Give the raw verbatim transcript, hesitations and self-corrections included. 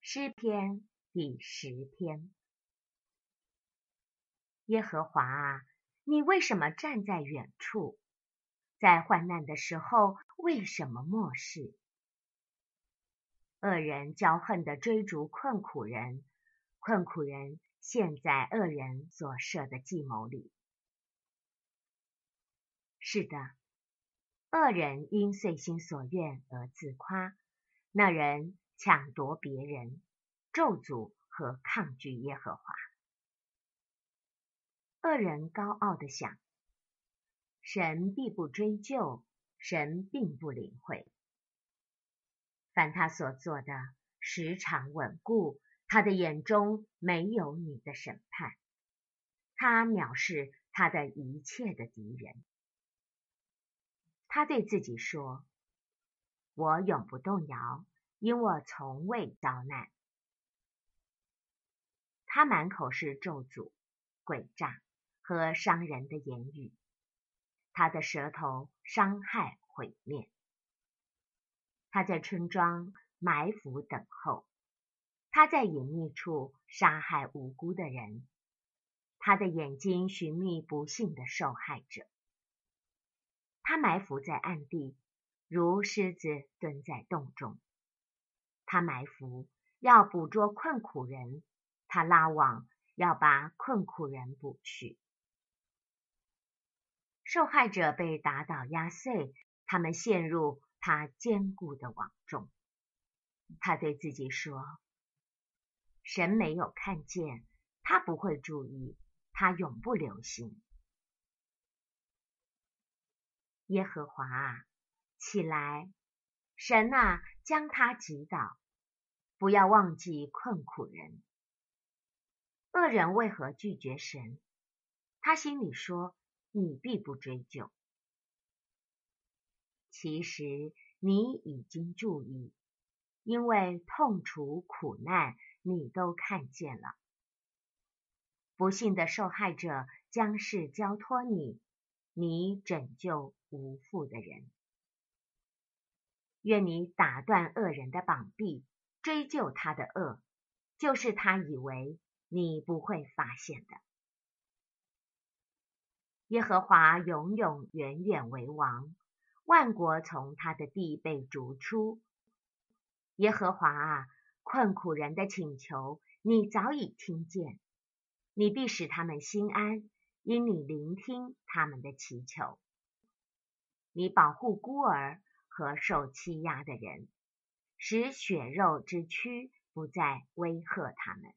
诗篇第十篇。耶和华啊，你为什么站在远处？在患难的时候，为什么漠视？恶人骄横地追逐困苦人，困苦人陷在恶人所设的计谋里。是的，恶人因遂心所愿而自夸，那人抢夺别人，咒诅和抗拒耶和华。恶人高傲地想，神必不追究，神并不领会。凡他所做的，时常稳固，他的眼中没有你的审判。他藐视他的一切的敌人。他对自己说，我永不动摇，因我从未遭难。他满口是咒诅、诡诈和伤人的言语，他的舌头伤害毁灭。他在村庄埋伏等候，他在隐秘处杀害无辜的人，他的眼睛寻觅不幸的受害者。他埋伏在暗地，如狮子蹲在洞中。他埋伏要捕捉困苦人，他拉网要把困苦人捕去。受害者被打倒压碎，他们陷入他坚固的网中。他对自己说，神没有看见，他不会注意，他永不留心。耶和华啊，起来，神啊，将他击倒，不要忘记困苦人。恶人为何拒绝神？他心里说，你必不追究。其实你已经注意，因为痛楚苦难你都看见了。不幸的受害者将是交托你，你拯救无父的人。愿你打断恶人的膀臂，追究他的恶，就是他以为你不会发现的。耶和华永永远远为王，万国从他的地被逐出。耶和华啊，困苦人的请求你早已听见，你必使他们心安，因你聆听他们的祈求。你保护孤儿和受欺压的人，使血肉之躯不再威吓他们。